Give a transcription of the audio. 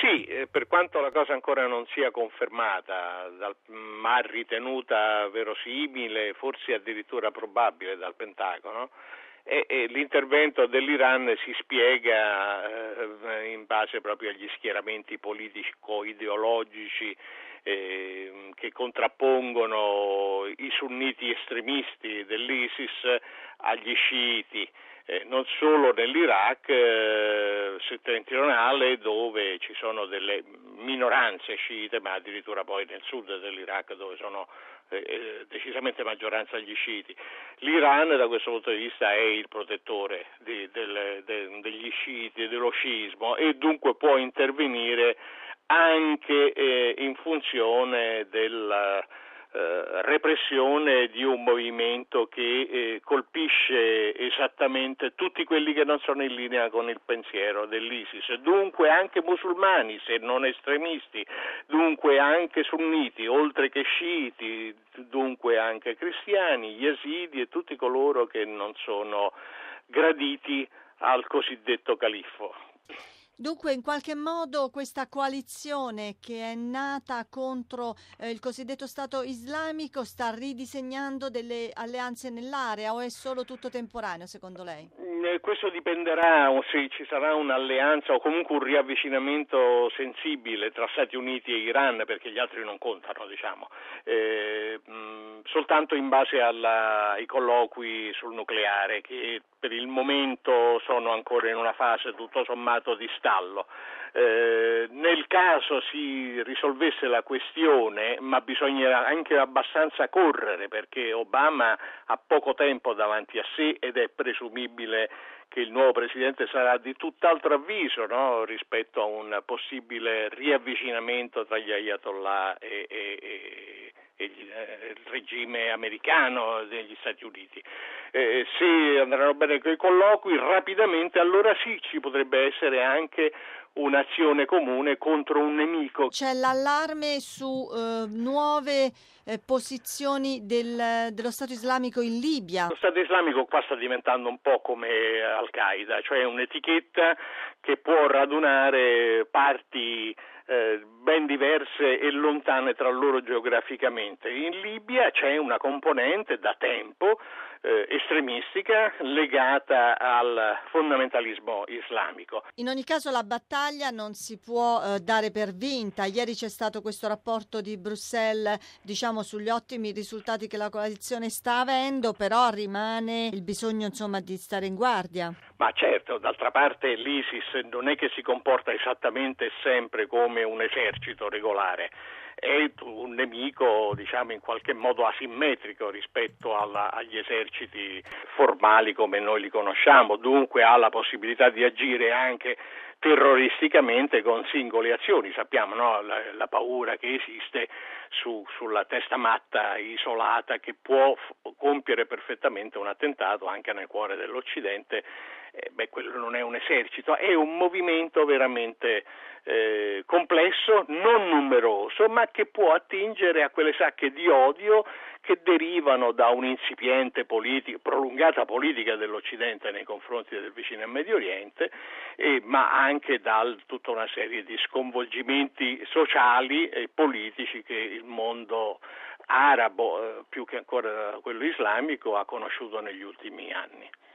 Sì, per quanto la cosa ancora non sia confermata, ma ritenuta verosimile, forse addirittura probabile dal Pentagono, e l'intervento dell'Iran si spiega in base proprio agli schieramenti politico-ideologici che contrappongono i sunniti estremisti dell'ISIS agli sciiti. Non solo nell'Iraq settentrionale, dove ci sono delle minoranze sciite, ma addirittura poi nel sud dell'Iraq, dove sono decisamente maggioranza gli sciiti. L'Iran da questo punto di vista è il protettore degli sciiti e dello sciismo, e dunque può intervenire anche in funzione della repressione di un movimento che colpisce esattamente tutti quelli che non sono in linea con il pensiero dell'ISIS, dunque anche musulmani, se non estremisti, dunque anche sunniti, oltre che sciiti, dunque anche cristiani, yazidi e tutti coloro che non sono graditi al cosiddetto califfo. Dunque, in qualche modo questa coalizione che è nata contro il cosiddetto Stato islamico sta ridisegnando delle alleanze nell'area, o è solo tutto temporaneo secondo lei? Questo dipenderà se ci sarà un'alleanza o comunque un riavvicinamento sensibile tra Stati Uniti e Iran, perché gli altri non contano, diciamo, soltanto in base ai colloqui sul nucleare, che per il momento sono ancora in una fase tutto sommato di stallo. Nel caso si risolvesse la questione, ma bisogna anche abbastanza correre, perché Obama ha poco tempo davanti a sé ed è presumibile che il nuovo presidente sarà di tutt'altro avviso, no? Rispetto a un possibile riavvicinamento tra gli ayatollah e il regime americano degli Stati Uniti. Se andranno bene quei colloqui, rapidamente allora sì, ci potrebbe essere anche un'azione comune contro un nemico. C'è l'allarme su nuove posizioni dello Stato islamico in Libia. Lo Stato islamico qua sta diventando un po' come Al-Qaeda, cioè un'etichetta che può radunare parti ben diverse e lontane tra loro geograficamente. In Libia c'è una componente da tempo estremistica legata al fondamentalismo islamico. In ogni caso la battaglia non si può dare per vinta. Ieri c'è stato questo rapporto di Bruxelles, diciamo, sugli ottimi risultati che la coalizione sta avendo, però rimane il bisogno, insomma, di stare in guardia. Ma certo, d'altra parte l'ISIS non è che si comporta esattamente sempre come un esercito regolare, è un nemico, diciamo, in qualche modo asimmetrico rispetto agli eserciti formali come noi li conosciamo, dunque ha la possibilità di agire anche terroristicamente con singole azioni. Sappiamo, no, la paura che esiste sulla testa matta isolata che può compiere perfettamente un attentato anche nel cuore dell'Occidente. Quello non è un esercito, è un movimento veramente complesso, non numeroso, ma che può attingere a quelle sacche di odio che derivano da un'incipiente prolungata politica dell'Occidente nei confronti del vicino Medio Oriente, ma anche da tutta una serie di sconvolgimenti sociali e politici che il mondo arabo, più che ancora quello islamico, ha conosciuto negli ultimi anni.